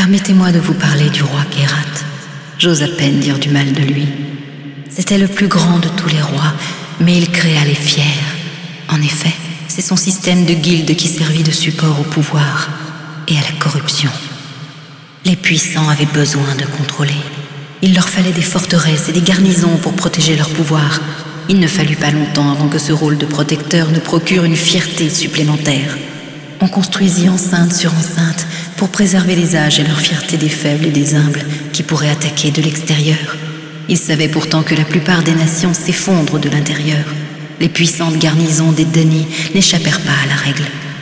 Permettez-moi de vous parler du roi Kérat. J'ose à peine dire du mal de lui. C'était le plus grand de tous les rois, mais il créa les fiers. En effet, c'est son système de guildes qui servit de support au pouvoir et à la corruption. Les puissants avaient besoin de contrôler. Il leur fallait des forteresses et des garnisons pour protéger leur pouvoir. Il ne fallut pas longtemps avant que ce rôle de protecteur ne procure une fierté supplémentaire. On construisit enceinte sur enceinte pour préserver les âges et leur fierté des faibles et des humbles qui pourraient attaquer de l'extérieur. Ils savaient pourtant que la plupart des nations s'effondrent de l'intérieur. Les puissantes garnisons des Denis n'échappèrent pas à la règle.